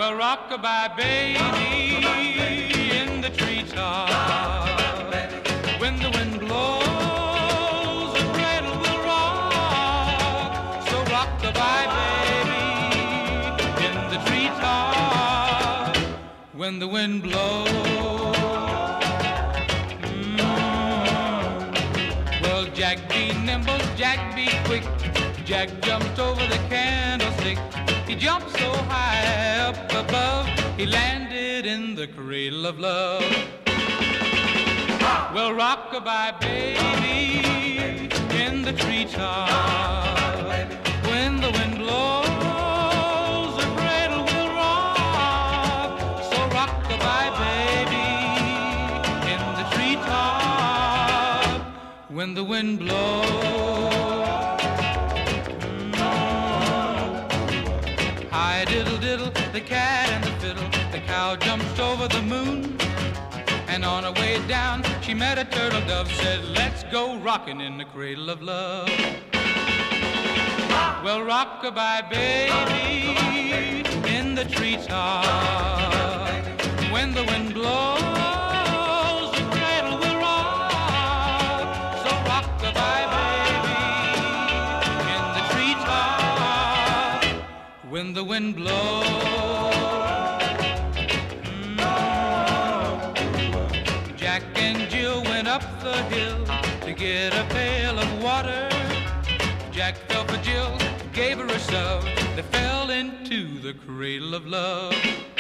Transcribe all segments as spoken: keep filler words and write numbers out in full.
Well, rock-a-bye, baby, in the treetop. When the wind blows, the cradle will rock. So rock-a-bye, baby, in the treetop. When the wind blows. Mm. Well, Jack be nimble, Jack be quick. Jack jumped over the candlestick. He jumped so high up above, he landed in the cradle of love. Well, rock-a-bye, baby, in the treetop. When the wind blows, the cradle will rock. So rock-a-bye, baby, in the treetop. When the wind blows. Hi diddle diddle, the cat and the fiddle. The cow jumped over the moon, and on her way down she met a turtle dove. Said, let's go rockin' in the cradle of love. Well, rock-a-bye, baby, in the treetop. When the wind blows, the cradle will rock. So rock-a-bye, baby, in the treetop. When the wind blows. Mm. Jack and Jill went up the hill to get a pail of water. Jack fell for Jill, gave her a shove. They fell into the cradle of love.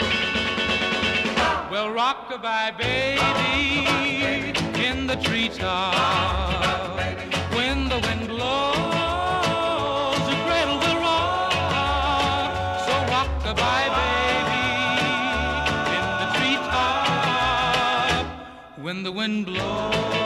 Well, rock-a-bye, baby, in the treetop. When the wind blows, the cradle will rock. So rock-a-bye, baby, in the treetop. When the wind blows.